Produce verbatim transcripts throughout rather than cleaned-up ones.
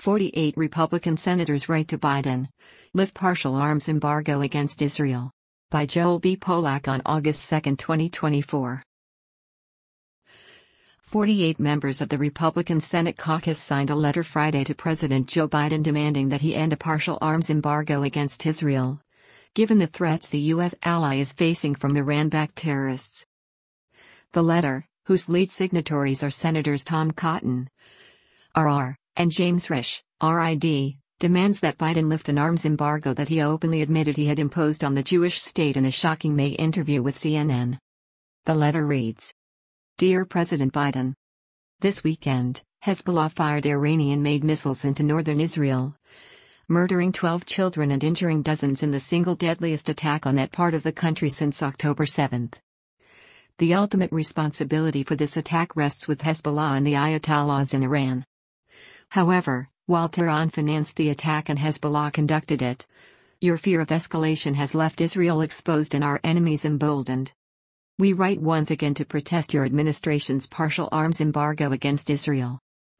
forty-eight Republican senators write to Biden. Lift partial arms embargo against Israel. By Joel B. Polak on August second, twenty twenty-four. forty-eight members of the Republican Senate caucus signed a letter Friday to President Joe Biden demanding that he end a partial arms embargo against Israel, given the threats the U S ally is facing from Iran-backed terrorists. The letter, whose lead signatories are Senators Tom Cotton, R R, and James Risch, R I D, demands that Biden lift an arms embargo that he openly admitted he had imposed on the Jewish state in a shocking May interview with C N N. The letter reads: Dear President Biden, this weekend, Hezbollah fired Iranian-made missiles into northern Israel, murdering twelve children and injuring dozens in the single deadliest attack on that part of the country since October seventh. The ultimate responsibility for this attack rests with Hezbollah and the Ayatollahs in Iran. However, while Tehran financed the attack and Hezbollah conducted it, your fear of escalation has left Israel exposed and our enemies emboldened. We write once again to protest your administration's partial arms embargo against Israel.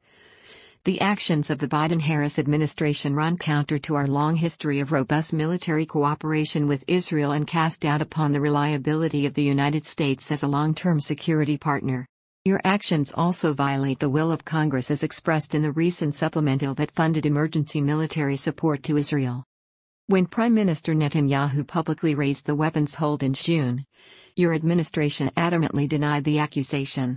The actions of the Biden-Harris administration run counter to our long history of robust military cooperation with Israel and cast doubt upon the reliability of the United States as a long-term security partner. Your actions also violate the will of Congress as expressed in the recent supplemental that funded emergency military support to Israel. When Prime Minister Netanyahu publicly raised the weapons hold in June, your administration adamantly denied the accusation.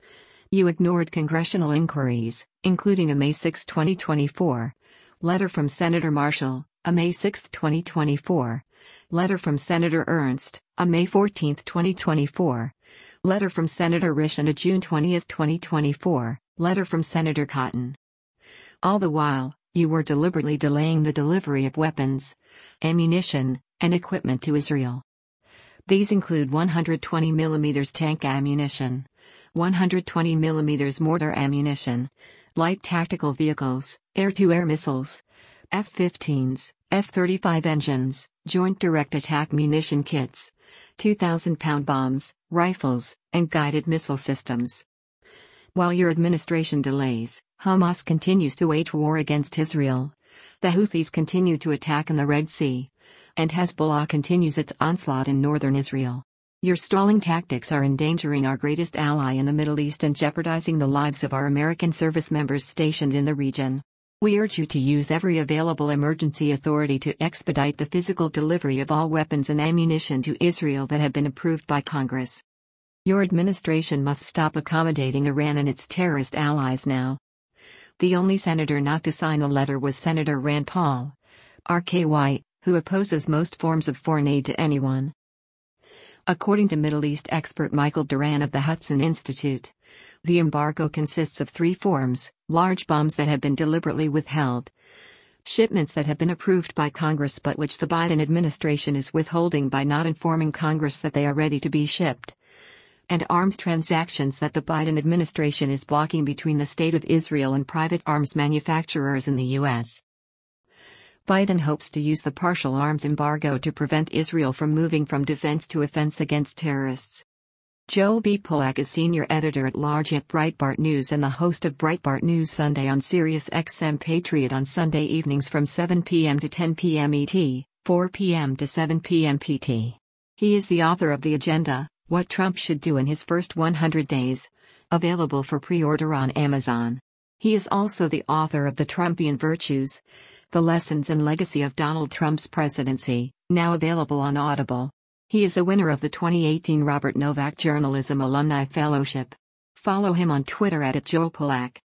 You ignored congressional inquiries, including a May sixth, twenty twenty-four, letter from Senator Marshall, a May sixth, twenty twenty-four, letter from Senator Ernst, a May fourteenth, twenty twenty-four, letter from Senator Risch, and a June twentieth, twenty twenty-four, letter from Senator Cotton. All the while, you were deliberately delaying the delivery of weapons, ammunition, and equipment to Israel. These include one hundred twenty millimeter tank ammunition, one hundred twenty millimeter mortar ammunition, light tactical vehicles, air-to-air missiles, F fifteens, F thirty-five engines, joint direct attack munition kits, two thousand pound bombs, rifles, and guided missile systems. While your administration delays, Hamas continues to wage war against Israel, the Houthis continue to attack in the Red Sea, and Hezbollah continues its onslaught in northern Israel. Your stalling tactics are endangering our greatest ally in the Middle East and jeopardizing the lives of our American service members stationed in the region. We urge you to use every available emergency authority to expedite the physical delivery of all weapons and ammunition to Israel that have been approved by Congress. Your administration must stop accommodating Iran and its terrorist allies now. The only senator not to sign the letter was Senator Rand Paul, R K Y, who opposes most forms of foreign aid to anyone. According to Middle East expert Michael Duran of the Hudson Institute, the embargo consists of three forms: large bombs that have been deliberately withheld, shipments that have been approved by Congress but which the Biden administration is withholding by not informing Congress that they are ready to be shipped, and arms transactions that the Biden administration is blocking between the State of Israel and private arms manufacturers in the U S Biden hopes to use the partial arms embargo to prevent Israel from moving from defense to offense against terrorists. Joel B. Polak is senior editor-at-large at Breitbart News and the host of Breitbart News Sunday on Sirius X M Patriot on Sunday evenings from seven p m to ten p m E T, four p m to seven p m P T. He is the author of The Agenda: What Trump Should Do in His First one hundred days, available for pre-order on Amazon. He is also the author of The Trumpian Virtues: The Lessons and Legacy of Donald Trump's Presidency, now available on Audible. He is a winner of the twenty eighteen Robert Novak Journalism Alumni Fellowship. Follow him on Twitter at Joel Polak.